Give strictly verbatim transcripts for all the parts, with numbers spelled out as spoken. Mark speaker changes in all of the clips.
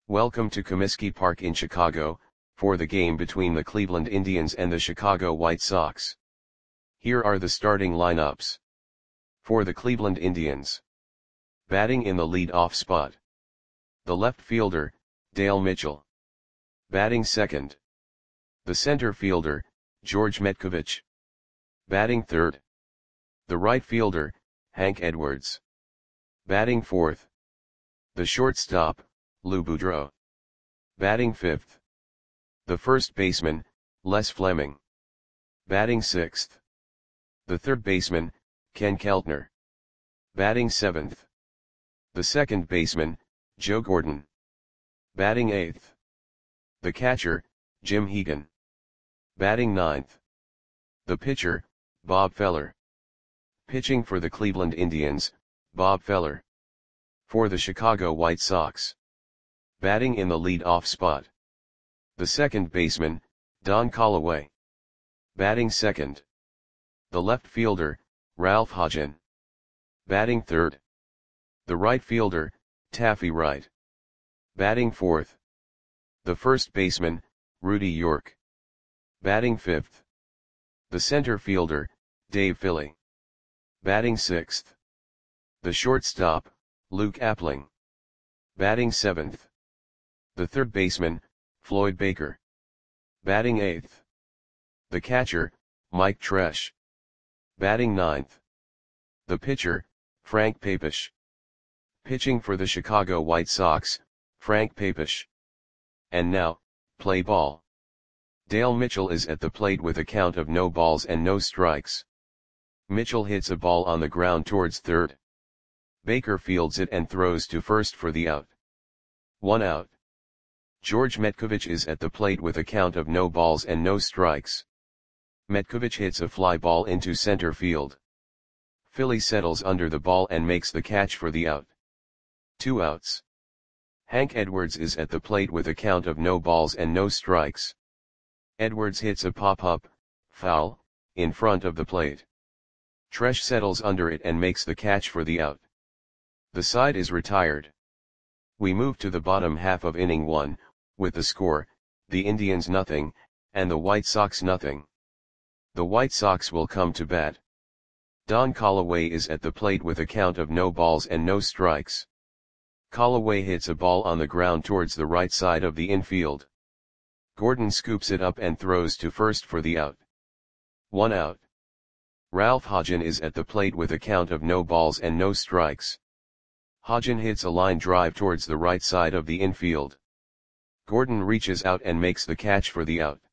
Speaker 1: Welcome to Comiskey Park in Chicago, for the game between the Cleveland Indians and the Chicago White Sox. Here are the starting lineups. For the Cleveland Indians. Batting in the lead-off spot. The left fielder, Dale Mitchell. Batting second. The center fielder, George Metcovich. Batting third. The right fielder, Hank Edwards. Batting fourth. The shortstop, Lou Boudreau. Batting fifth. The first baseman, Les Fleming. Batting sixth. The third baseman, Ken Keltner. Batting seventh. The second baseman, Joe Gordon. Batting eighth. The catcher, Jim Hegan. Batting ninth. The pitcher, Bob Feller. Pitching for the Cleveland Indians, Bob Feller. For the Chicago White Sox. Batting in the lead-off spot. The second baseman, Don Callaway. Batting second. The left fielder, Ralph Hodgen. Batting third. The right fielder, Taffy Wright. Batting fourth. The first baseman, Rudy York. Batting fifth. The center fielder, Dave Philly. Batting sixth. The shortstop, Luke Appling. Batting seventh. The third baseman, Floyd Baker. Batting eighth. The catcher, Mike Tresh. Batting ninth. The pitcher, Frank Papish. Pitching for the Chicago White Sox, Frank Papish. And now, play ball. Dale Mitchell is at the plate with a count of no balls and no strikes. Mitchell hits a ball on the ground towards third. Baker fields it and throws to first for the out. One out. George Metcovich is at the plate with a count of no balls and no strikes. Metcovich hits a fly ball into center field. Philly settles under the ball and makes the catch for the out. Two outs. Hank Edwards is at the plate with a count of no balls and no strikes. Edwards hits a pop-up, foul, in front of the plate. Tresh settles under it and makes the catch for the out. The side is retired. We move to the bottom half of inning one, with the score, the Indians nothing, and the White Sox nothing. The White Sox will come to bat. Don Callaway is at the plate with a count of no balls and no strikes. Callaway hits a ball on the ground towards the right side of the infield. Gordon scoops it up and throws to first for the out. One out. Ralph Hodgen is at the plate with a count of no balls and no strikes. Hodgen hits a line drive towards the right side of the infield. Gordon reaches out and makes the catch for the out.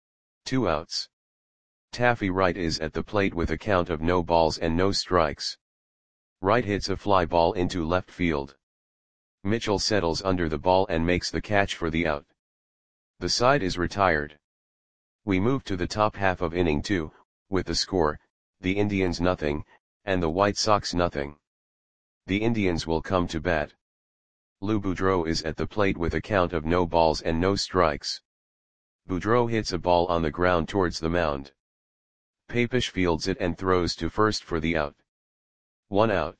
Speaker 1: Two outs. Taffy Wright is at the plate with a count of no balls and no strikes. Wright hits a fly ball into left field. Mitchell settles under the ball and makes the catch for the out. The side is retired. We move to the top half of inning two, with the score, the Indians nothing, and the White Sox nothing. The Indians will come to bat. Lou Boudreau is at the plate with a count of no balls and no strikes. Boudreau hits a ball on the ground towards the mound. Papish fields it and throws to first for the out. One out.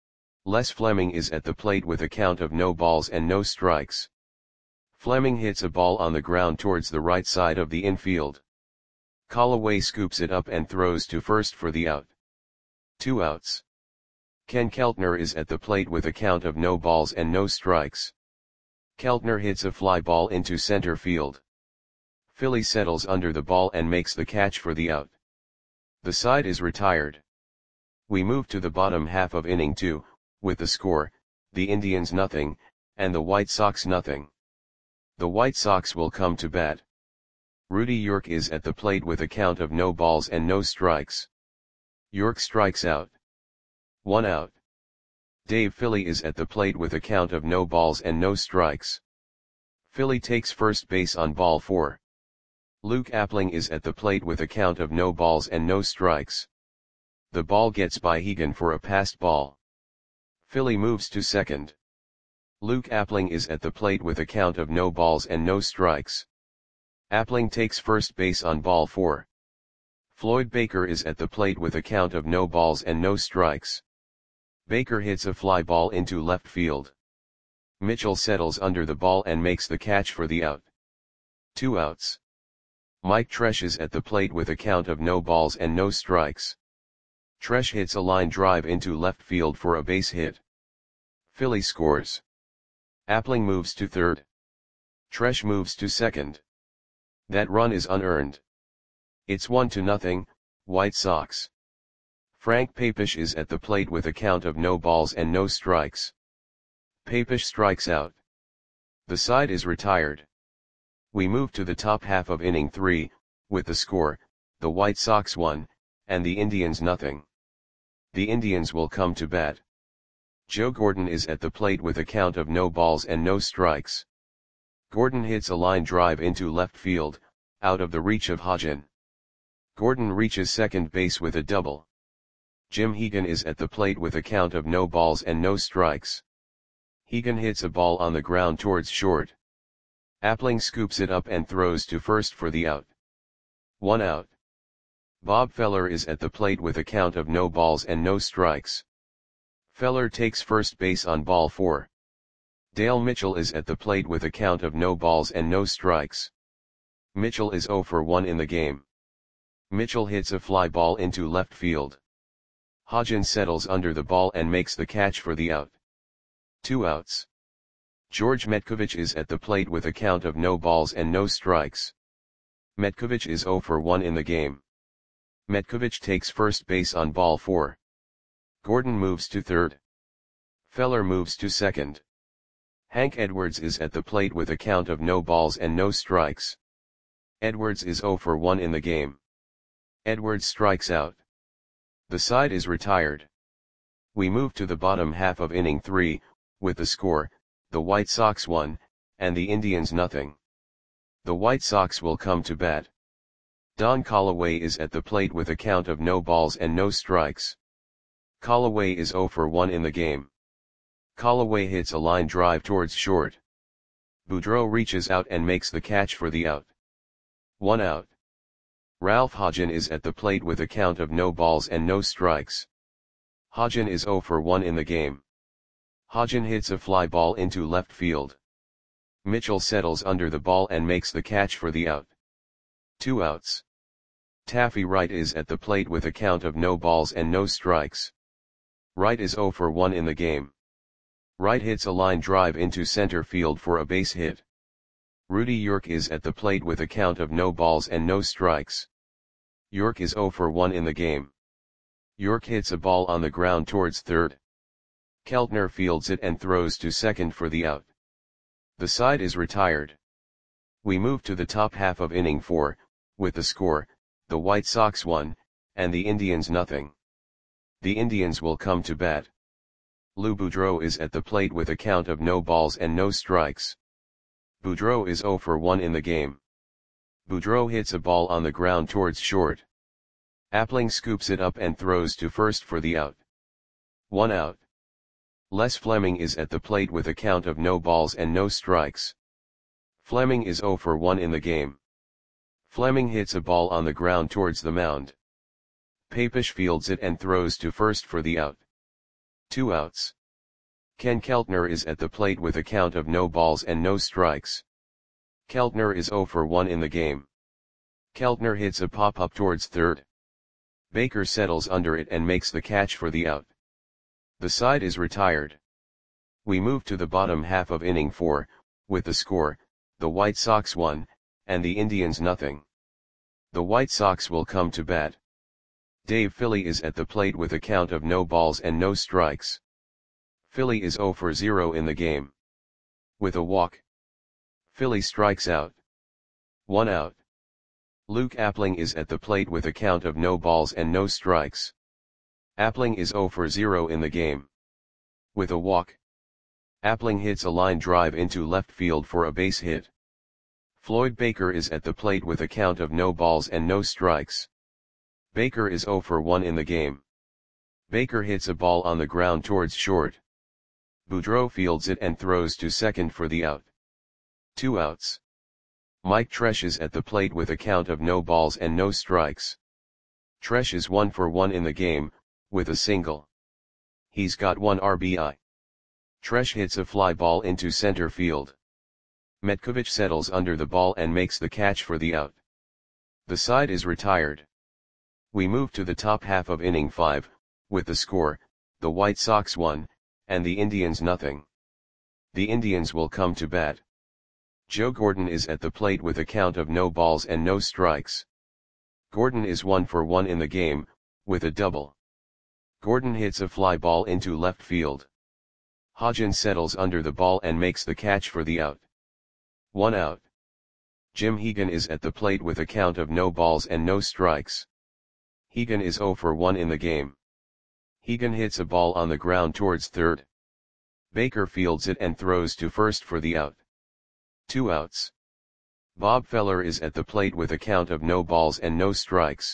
Speaker 1: Les Fleming is at the plate with a count of no balls and no strikes. Fleming hits a ball on the ground towards the right side of the infield. Callaway scoops it up and throws to first for the out. Two outs. Ken Keltner is at the plate with a count of no balls and no strikes. Keltner hits a fly ball into center field. Philly settles under the ball and makes the catch for the out. The side is retired. We move to the bottom half of inning two, with the score, the Indians nothing, and the White Sox nothing. The White Sox will come to bat. Rudy York is at the plate with a count of no balls and no strikes. York strikes out. One out. Dave Philly is at the plate with a count of no balls and no strikes. Philly takes first base on ball four. Luke Appling is at the plate with a count of no balls and no strikes. The ball gets by Hegan for a passed ball. Philly moves to second. Luke Appling is at the plate with a count of no balls and no strikes. Appling takes first base on ball four. Floyd Baker is at the plate with a count of no balls and no strikes. Baker hits a fly ball into left field. Mitchell settles under the ball and makes the catch for the out. Two outs. Mike Tresh is at the plate with a count of no balls and no strikes. Tresh hits a line drive into left field for a base hit. Philly scores. Appling moves to third. Tresh moves to second. That run is unearned. It's one to nothing, White Sox. Frank Papish is at the plate with a count of no balls and no strikes. Papish strikes out. The side is retired. We move to the top half of inning three, with the score, the White Sox one, and the Indians nothing. The Indians will come to bat. Joe Gordon is at the plate with a count of no balls and no strikes. Gordon hits a line drive into left field, out of the reach of Hodgen. Gordon reaches second base with a double. Jim Hegan is at the plate with a count of no balls and no strikes. Hegan hits a ball on the ground towards short. Appling scoops it up and throws to first for the out. One out. Bob Feller is at the plate with a count of no balls and no strikes. Feller takes first base on ball four. Dale Mitchell is at the plate with a count of no balls and no strikes. Mitchell is oh for one in the game. Mitchell hits a fly ball into left field. Hodgen settles under the ball and makes the catch for the out. Two outs. George Metkovich is at the plate with a count of no balls and no strikes. Metkovich is oh for one in the game. Metkovich takes first base on ball four. Gordon moves to third. Feller moves to second. Hank Edwards is at the plate with a count of no balls and no strikes. Edwards is oh for one in the game. Edwards strikes out. The side is retired. We move to the bottom half of inning three, with the score, the White Sox one, and the Indians nothing. The White Sox will come to bat. Don Callaway is at the plate with a count of no balls and no strikes. Callaway is oh for one in the game. Callaway hits a line drive towards short. Boudreau reaches out and makes the catch for the out. One out. Ralph Hodgen is at the plate with a count of no balls and no strikes. Hodgen is oh for one in the game. Hodgen hits a fly ball into left field. Mitchell settles under the ball and makes the catch for the out. Two outs. Taffy Wright is at the plate with a count of no balls and no strikes. Wright is oh for one in the game. Wright hits a line drive into center field for a base hit. Rudy York is at the plate with a count of no balls and no strikes. York is oh for one in the game. York hits a ball on the ground towards third. Keltner fields it and throws to second for the out. The side is retired. We move to the top half of inning four, with the score, the White Sox one, and the Indians nothing. The Indians will come to bat. Lou Boudreau is at the plate with a count of no balls and no strikes. Boudreau is oh for one in the game. Boudreau hits a ball on the ground towards short. Appling scoops it up and throws to first for the out. One out. Les Fleming is at the plate with a count of no balls and no strikes. Fleming is oh for one in the game. Fleming hits a ball on the ground towards the mound. Papish fields it and throws to first for the out. Two outs. Ken Keltner is at the plate with a count of no balls and no strikes. Keltner is oh for one in the game. Keltner hits a pop-up towards third. Baker settles under it and makes the catch for the out. The side is retired. We move to the bottom half of inning four, with the score, the White Sox one, and the Indians nothing. The White Sox will come to bat. Dave Philly is at the plate with a count of no balls and no strikes. Philly is oh for zero in the game. With a walk. Philly strikes out. One out. Luke Appling is at the plate with a count of no balls and no strikes. Appling is oh for zero in the game. With a walk. Appling hits a line drive into left field for a base hit. Floyd Baker is at the plate with a count of no balls and no strikes. Baker is oh for one in the game. Baker hits a ball on the ground towards short. Boudreau fields it and throws to second for the out. Two outs. Mike Tresh is at the plate with a count of no balls and no strikes. Tresh is one for one in the game, with a single. He's got one R B I. Tresh hits a fly ball into center field. Metkovic settles under the ball and makes the catch for the out. The side is retired. We move to the top half of inning five, with the score, the White Sox one, and the Indians nothing. The Indians will come to bat. Joe Gordon is at the plate with a count of no balls and no strikes. Gordon is one for one in the game, with a double. Gordon hits a fly ball into left field. Hodgins settles under the ball and makes the catch for the out. One out. Jim Hegan is at the plate with a count of no balls and no strikes. Hegan is zero for one in the game. Hegan hits a ball on the ground towards third. Baker fields it and throws to first for the out. Two outs. Bob Feller is at the plate with a count of no balls and no strikes.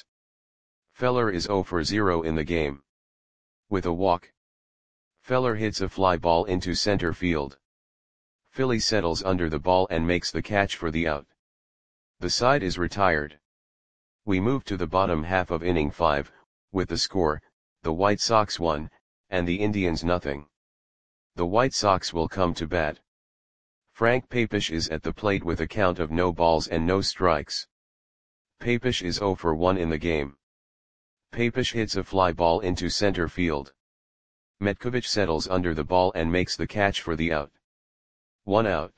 Speaker 1: Feller is zero for zero in the game. With a walk. Feller hits a fly ball into center field. Philly settles under the ball and makes the catch for the out. The side is retired. We move to the bottom half of inning five, with the score, the White Sox one, and the Indians nothing. The White Sox will come to bat. Frank Papish is at the plate with a count of no balls and no strikes. Papish is zero for one in the game. Papish hits a fly ball into center field. Metkovic settles under the ball and makes the catch for the out. One out.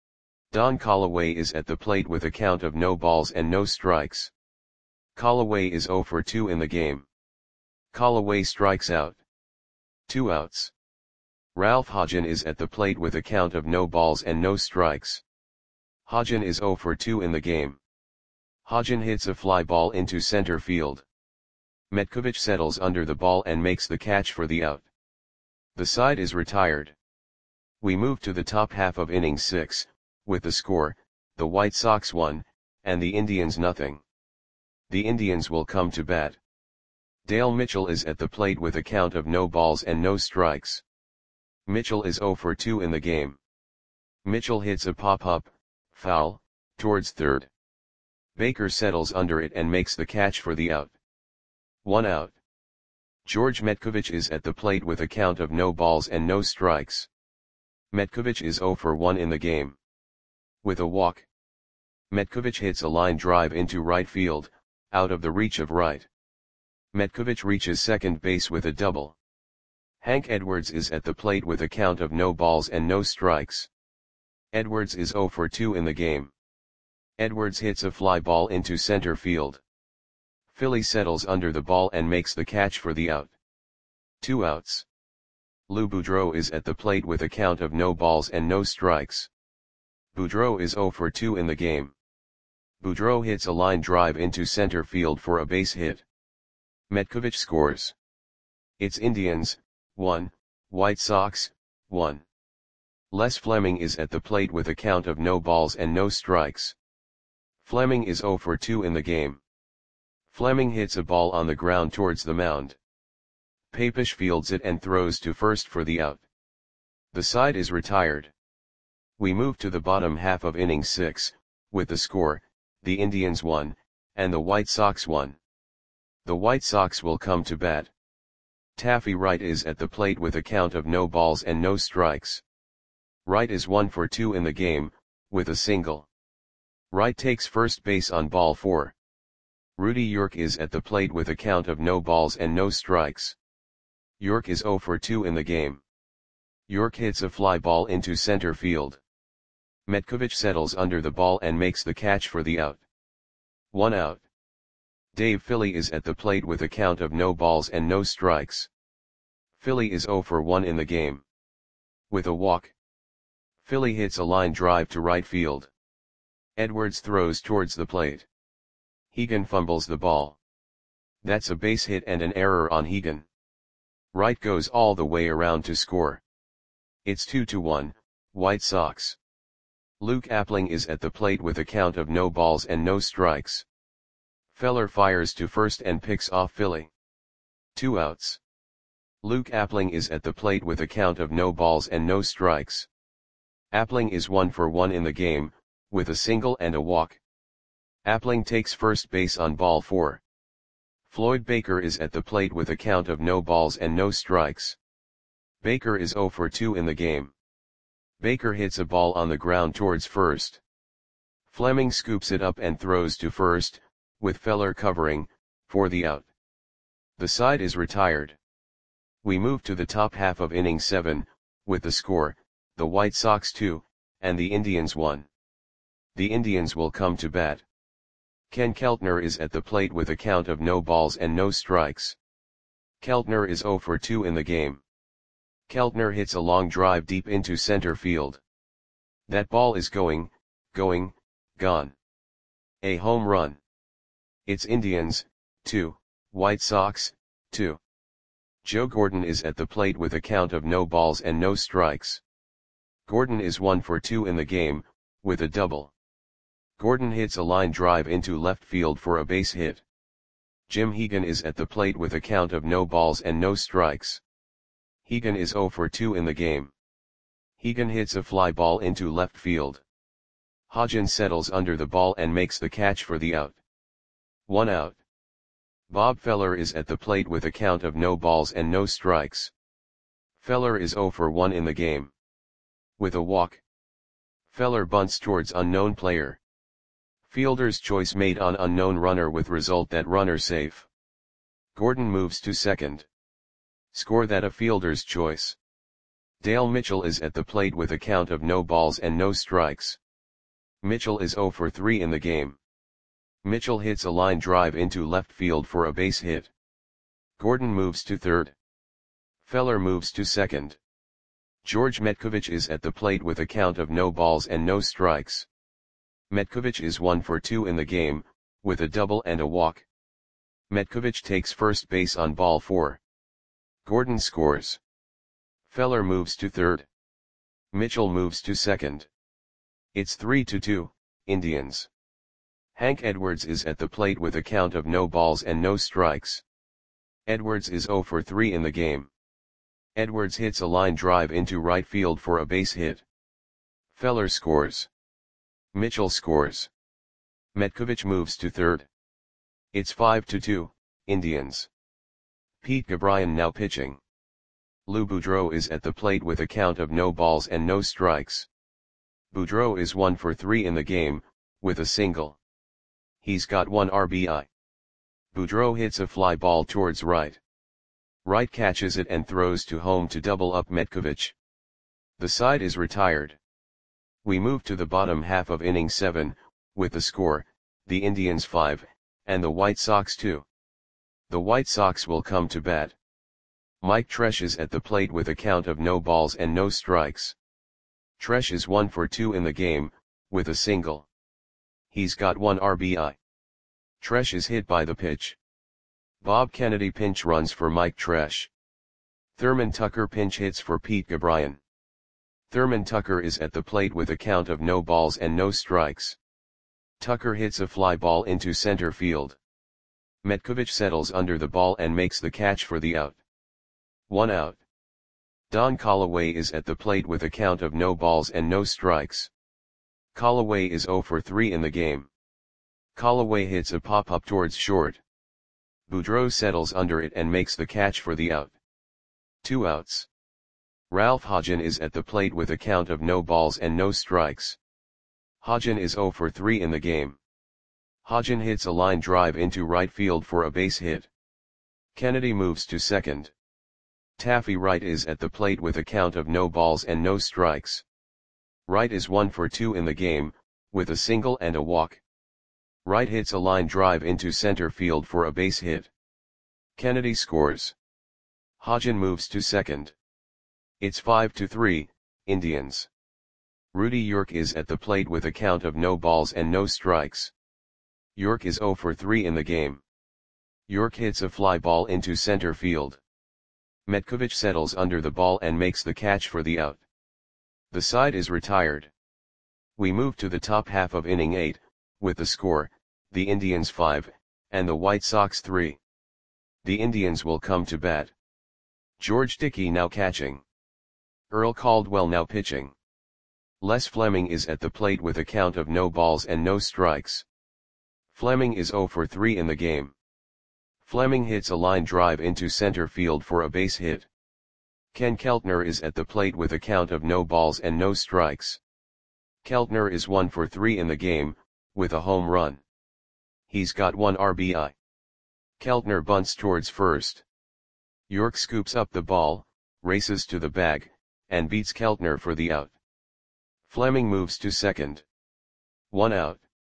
Speaker 1: Don Callaway is at the plate with a count of no balls and no strikes. Callaway is zero for two in the game. Callaway strikes out. Two outs. Ralph Hodgen is at the plate with a count of no balls and no strikes. Hodgen is zero for two in the game. Hodgen hits a fly ball into center field. Metkovic settles under the ball and makes the catch for the out. The side is retired. We move to the top half of inning six, with the score, the White Sox one, and the Indians nothing. The Indians will come to bat. Dale Mitchell is at the plate with a count of no balls and no strikes. Mitchell is zero for two in the game. Mitchell hits a pop-up, foul, towards third. Baker settles under it and makes the catch for the out. One out. George Metkovic is at the plate with a count of no balls and no strikes. Metkovic is zero for one in the game. With a walk. Metkovic hits a line drive into right field, out of the reach of right. Metkovic reaches second base with a double. Hank Edwards is at the plate with a count of no balls and no strikes. Edwards is zero for two in the game. Edwards hits a fly ball into center field. Philly settles under the ball and makes the catch for the out. Two outs. Lou Boudreau is at the plate with a count of no balls and no strikes. Boudreau is zero for two in the game. Boudreau hits a line drive into center field for a base hit. Metkovic scores. It's Indians, one, White Sox, one. Les Fleming is at the plate with a count of no balls and no strikes. Fleming is zero for two in the game. Fleming hits a ball on the ground towards the mound. Papish fields it and throws to first for the out. The side is retired. We move to the bottom half of inning six, with the score, the Indians one, and the White Sox one. The White Sox will come to bat. Taffy Wright is at the plate with a count of no balls and no strikes. Wright is one for two in the game, with a single. Wright takes first base on ball four. Rudy York is at the plate with a count of no balls and no strikes. York is zero for two in the game. York hits a fly ball into center field. Metkovic settles under the ball and makes the catch for the out. One out. Dave Philly is at the plate with a count of no balls and no strikes. Philly is zero for one in the game. With a walk. Philly hits a line drive to right field. Edwards throws towards the plate. Hegan fumbles the ball. That's a base hit and an error on Hegan. Wright goes all the way around to score. It's two to one, White Sox. Luke Appling is at the plate with a count of no balls and no strikes. Feller fires to first and picks off Philly. Two outs. Luke Appling is at the plate with a count of no balls and no strikes. Appling is one for one in the game, with a single and a walk. Appling takes first base on ball four. Floyd Baker is at the plate with a count of no balls and no strikes. Baker is zero for two in the game. Baker hits a ball on the ground towards first. Fleming scoops it up and throws to first, with Feller covering, for the out. The side is retired. We move to the top half of inning seven, with the score, the White Sox two, and the Indians one. The Indians will come to bat. Ken Keltner is at the plate with a count of no balls and no strikes. Keltner is zero for two in the game. Keltner hits a long drive deep into center field. That ball is going, going, gone. A home run. It's Indians, two, White Sox, two. Joe Gordon is at the plate with a count of no balls and no strikes. Gordon is one for two in the game, with a double. Gordon hits a line drive into left field for a base hit. Jim Hegan is at the plate with a count of no balls and no strikes. Hegan is zero for two in the game. Hegan hits a fly ball into left field. Hodgins settles under the ball and makes the catch for the out. One out. Bob Feller is at the plate with a count of no balls and no strikes. Feller is zero for one in the game. With a walk. Feller bunts towards unknown player. Fielder's choice made on unknown runner with result that runner safe. Gordon moves to second. Score that a fielder's choice. Dale Mitchell is at the plate with a count of no balls and no strikes. Mitchell is zero for three in the game. Mitchell hits a line drive into left field for a base hit. Gordon moves to third. Feller moves to second. George Metkovich is at the plate with a count of no balls and no strikes. Metkovich is one for two in the game, with a double and a walk. Metkovich takes first base on ball four. Gordon scores. Feller moves to third. Mitchell moves to second. It's three to two, Indians. Hank Edwards is at the plate with a count of no balls and no strikes. Edwards is zero for three in the game. Edwards hits a line drive into right field for a base hit. Feller scores. Mitchell scores. Metkovich moves to third. It's five to two, Indians. Pete Gabriel now pitching. Lou Boudreau is at the plate with a count of no balls and no strikes. Boudreau is one for three in the game, with a single. He's got one R B I. Boudreau hits a fly ball towards right. Wright catches it and throws to home to double up Metkovich. The side is retired. We move to the bottom half of inning seven, with the score, the Indians five, and the White Sox two. The White Sox will come to bat. Mike Tresh is at the plate with a count of no balls and no strikes. Tresh is one for two in the game, with a single. He's got one R B I. Tresh is hit by the pitch. Bob Kennedy pinch runs for Mike Tresh. Thurman Tucker pinch hits for Pete Gabriel. Thurman Tucker is at the plate with a count of no balls and no strikes. Tucker hits a fly ball into center field. Metkovich settles under the ball and makes the catch for the out. One out. Don Callaway is at the plate with a count of no balls and no strikes. Callaway is zero for three in the game. Callaway hits a pop-up towards short. Boudreau settles under it and makes the catch for the out. Two outs. Ralph Hodgin is at the plate with a count of no balls and no strikes. Hodgin is zero for three in the game. Hodgin hits a line drive into right field for a base hit. Kennedy moves to second. Taffy Wright is at the plate with a count of no balls and no strikes. Wright is one for two in the game, with a single and a walk. Wright hits a line drive into center field for a base hit. Kennedy scores. Hodgin moves to second. It's five to three, Indians. Rudy York is at the plate with a count of no balls and no strikes. York is zero for three in the game. York hits a fly ball into center field. Metkovich settles under the ball and makes the catch for the out. The side is retired. We move to the top half of inning eight, with the score, the Indians five, and the White Sox three. The Indians will come to bat. George Dickey now catching. Earl Caldwell now pitching. Les Fleming is at the plate with a count of no balls and no strikes. Fleming is zero for three in the game. Fleming hits a line drive into center field for a base hit. Ken Keltner is at the plate with a count of no balls and no strikes. Keltner is one for three in the game, with a home run. He's got one R B I. Keltner bunts towards first. York scoops up the ball, races to the bag, and beats Keltner for the out. Fleming moves to second. One out.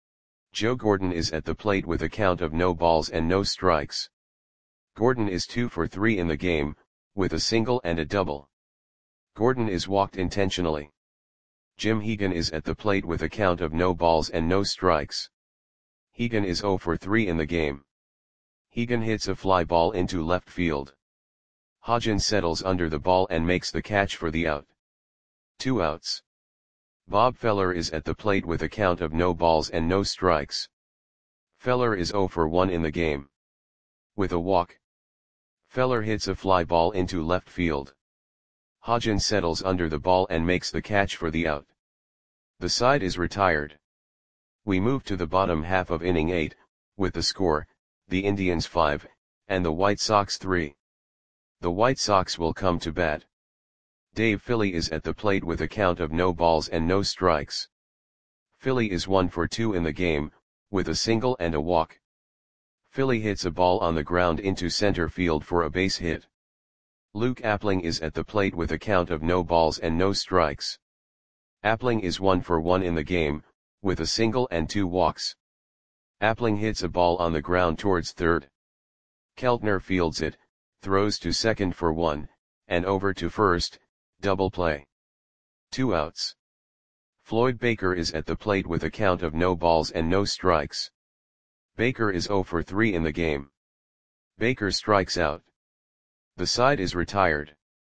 Speaker 1: Joe Gordon is at the plate with a count of no balls and no strikes. Gordon is two for three in the game, with a single and a double. Gordon is walked intentionally. Jim Hegan is at the plate with a count of no balls and no strikes. Hegan is zero for three in the game. Hegan hits a fly ball into left field. Hodgin settles under the ball and makes the catch for the out. Two outs. Bob Feller is at the plate with a count of no balls and no strikes. Feller is zero for one in the game. With a walk, Feller hits a fly ball into left field. Hodgin settles under the ball and makes the catch for the out. The side is retired. We move to the bottom half of inning eight, with the score, the Indians five, and the White Sox three. The White Sox will come to bat. Dave Philly is at the plate with a count of no balls and no strikes. Philly is one for two in the game, with a single and a walk. Philly hits a ball on the ground into center field for a base hit. Luke Appling is at the plate with a count of no balls and no strikes. Appling is one for one in the game, with a single and two walks. Appling hits a ball on the ground towards third. Keltner fields it, throws to second for one, and over to first, double play. Two outs. Floyd Baker is at the plate with a count of no balls and no strikes. Baker is zero for three in the game. Baker strikes out. The side is retired.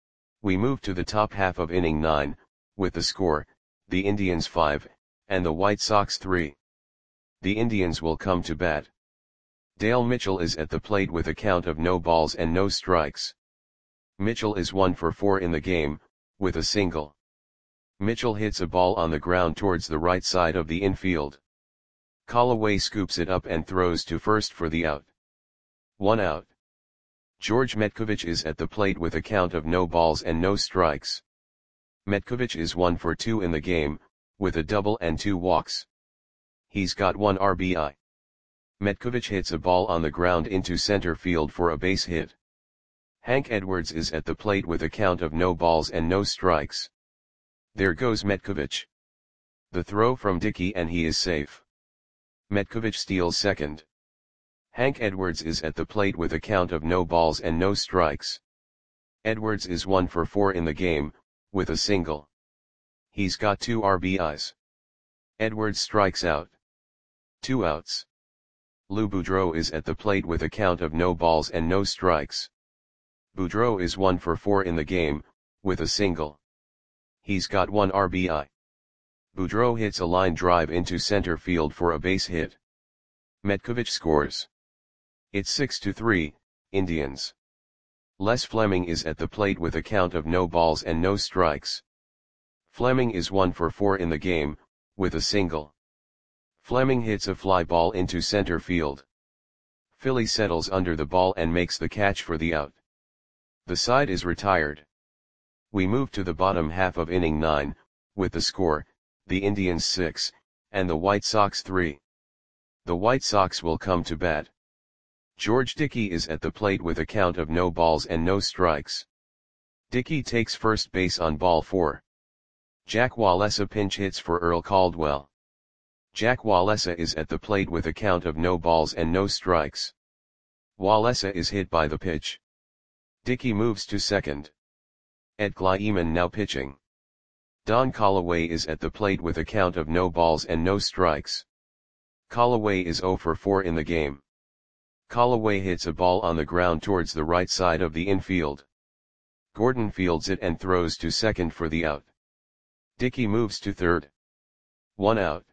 Speaker 1: We move to the top half of inning nine, with the score, the Indians five, and the White Sox three. The Indians will come to bat. Dale Mitchell is at the plate with a count of no balls and no strikes. Mitchell is one for four in the game, with a single. Mitchell hits a ball on the ground towards the right side of the infield. Callaway scoops it up and throws to first for the out. One out. George Metkovich is at the plate with a count of no balls and no strikes. Metkovich is one for two in the game, with a double and two walks. He's got one R B I. Metkovich hits a ball on the ground into center field for a base hit. Hank Edwards is at the plate with a count of no balls and no strikes. There goes Metkovich. The throw from Dickey and he is safe. Metkovich steals second. Hank Edwards is at the plate with a count of no balls and no strikes. Edwards is one for four in the game, with a single. He's got two R B Is. Edwards strikes out. Two outs. Lou Boudreau is at the plate with a count of no balls and no strikes. Boudreau is one for four in the game, with a single. He's got one R B I. Boudreau hits a line drive into center field for a base hit. Metkovich scores. It's six to three, Indians. Les Fleming is at the plate with a count of no balls and no strikes. Fleming is one for four in the game, with a single. Fleming hits a fly ball into center field. Philly settles under the ball and makes the catch for the out. The side is retired. We move to the bottom half of inning nine, with the score, the Indians six, and the White Sox three. The White Sox will come to bat. George Dickey is at the plate with a count of no balls and no strikes. Dickey takes first base on ball four. Jack Wallesa pinch hits for Earl Caldwell. Jack Wallesa is at the plate with a count of no balls and no strikes. Wallesa is hit by the pitch. Dickey moves to second. Ed Kleiman now pitching. Don Callaway is at the plate with a count of no balls and no strikes. Callaway is zero for four in the game. Callaway hits a ball on the ground towards the right side of the infield. Gordon fields it and throws to second for the out. Dickey moves to third. One out.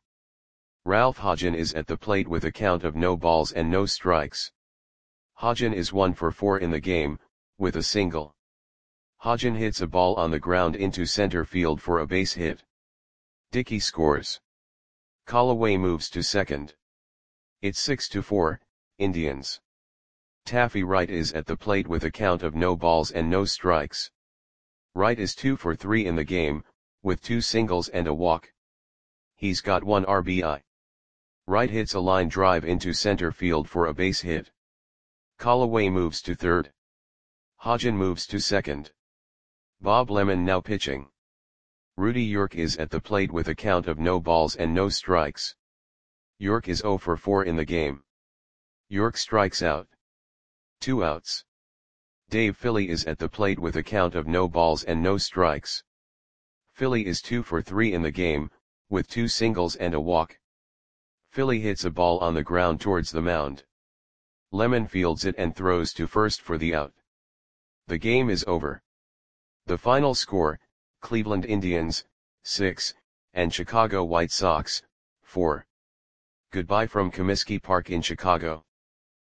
Speaker 1: Ralph Hodgin is at the plate with a count of no balls and no strikes. Hodgin is one for four in the game, with a single. Hodgin hits a ball on the ground into center field for a base hit. Dickey scores. Callaway moves to second. It's six to four, Indians. Taffy Wright is at the plate with a count of no balls and no strikes. Wright is two for three in the game, with two singles and a walk. He's got one R B I. Wright hits a line drive into center field for a base hit. Callaway moves to third. Hodgen moves to second. Bob Lemon now pitching. Rudy York is at the plate with a count of no balls and no strikes. York is zero for four in the game. York strikes out. Two outs. Dave Philly is at the plate with a count of no balls and no strikes. Philly is two for three in the game, with two singles and a walk. Philly hits a ball on the ground towards the mound. Lemon fields it and throws to first for the out. The game is over. The final score, Cleveland Indians, six, and Chicago White Sox, four. Goodbye from Comiskey Park in Chicago.